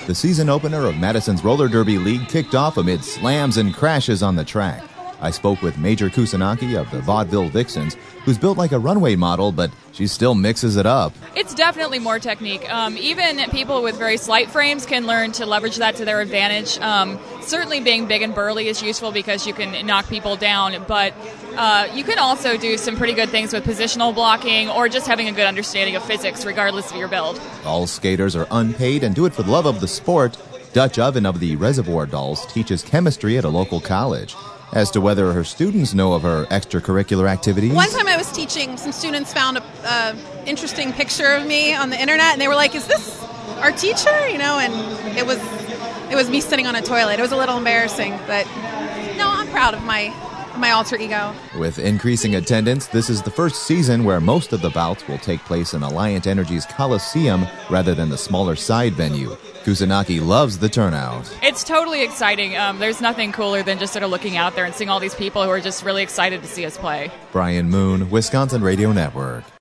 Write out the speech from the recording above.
The season opener of Madison's Roller Derby League kicked off amid slams and crashes on the track. I spoke with Major Kusanagi of the Vaudeville Vixens, who's built like a runway model, but she still mixes it up. It's definitely more technique. Even people with very slight frames can learn to leverage that to their advantage. Certainly being big and burly is useful because you can knock people down, but you can also do some pretty good things with positional blocking or just having a good understanding of physics, regardless of your build. All skaters are unpaid and do it for the love of the sport. Dutch Oven of the Reservoir Dolls teaches chemistry at a local college. As to whether her students know of her extracurricular activities. One time I was teaching, some students found a interesting picture of me on the internet, and they were like, "Is this our teacher?" You know, and it was me sitting on a toilet. It was a little embarrassing, but no, I'm proud of my alter ego. With increasing attendance, this is the first season where most of the bouts will take place in Alliant Energy's Coliseum rather than the smaller side venue. Kusanagi loves the turnout. It's totally exciting. There's nothing cooler than just sort of looking out there and seeing all these people who are just really excited to see us play. Brian Moon, Wisconsin Radio Network.